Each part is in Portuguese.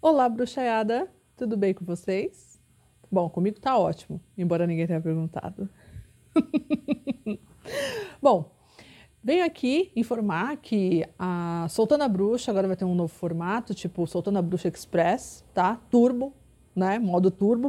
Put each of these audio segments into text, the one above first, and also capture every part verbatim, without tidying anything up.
Olá, bruxaiada! Tudo bem com vocês? Bom, comigo tá ótimo, embora ninguém tenha perguntado. Bom, venho aqui informar que a Soltando a Bruxa agora vai ter um novo formato, tipo Soltando a Bruxa Express, tá? Turbo, né? Modo turbo.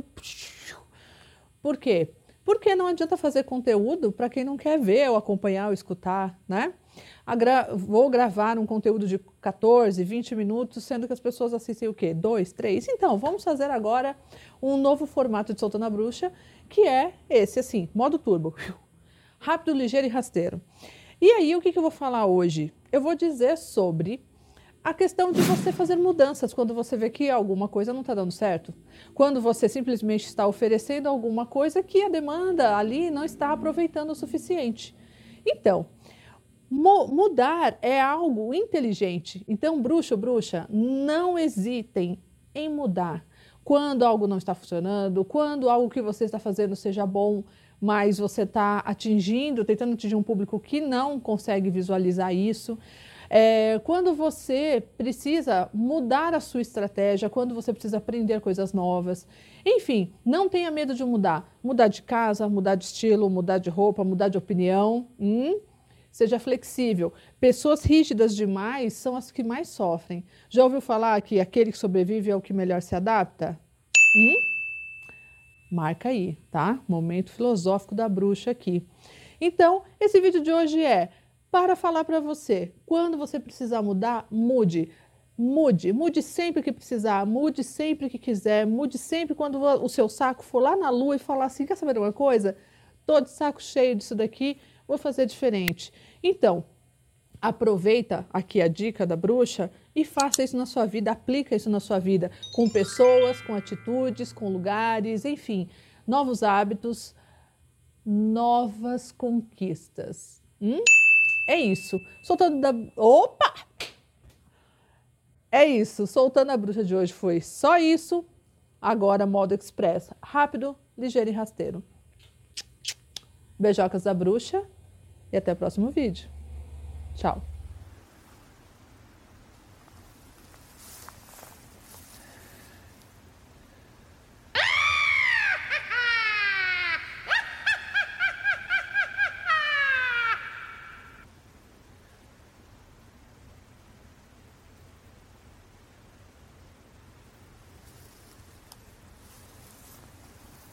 Por quê? Porque não adianta fazer conteúdo para quem não quer ver ou acompanhar ou escutar, né? Gra- vou gravar um conteúdo de quatorze, vinte minutos, sendo que as pessoas assistem o quê? Dois, três? Então, vamos fazer agora um novo formato de Soltando a Bruxa, que é esse, assim, modo turbo. Rápido, ligeiro e rasteiro. E aí, o que, que eu vou falar hoje? Eu vou dizer sobre a questão de você fazer mudanças quando você vê que alguma coisa não está dando certo. Quando você simplesmente está oferecendo alguma coisa que a demanda ali não está aproveitando o suficiente. Então, mu- mudar é algo inteligente. Então, bruxo, bruxa, não hesitem em mudar. Quando algo não está funcionando, quando algo que você está fazendo seja bom, mas você está atingindo, tentando atingir um público que não consegue visualizar isso. É, quando você precisa mudar a sua estratégia, quando você precisa aprender coisas novas. Enfim, não tenha medo de mudar. Mudar de casa, mudar de estilo, mudar de roupa, mudar de opinião. Hum? Seja flexível. Pessoas rígidas demais são as que mais sofrem. Já ouviu falar que aquele que sobrevive é o que melhor se adapta? Hum? Marca aí, tá? Momento filosófico da bruxa aqui. Então, esse vídeo de hoje é para falar para você, quando você precisar mudar, mude. Mude, mude sempre que precisar, mude sempre que quiser, mude sempre quando o seu saco for lá na lua e falar assim, quer saber de uma coisa? Tô de saco cheio disso daqui, vou fazer diferente. Então, aproveita aqui a dica da bruxa e faça isso na sua vida, aplica isso na sua vida, com pessoas, com atitudes, com lugares, enfim, novos hábitos, novas conquistas. Hum? É isso. Soltando da... Opa! É isso. Soltando a bruxa de hoje foi só isso. Agora, modo express. Rápido, ligeiro e rasteiro. Beijocas da bruxa e até o próximo vídeo. Tchau.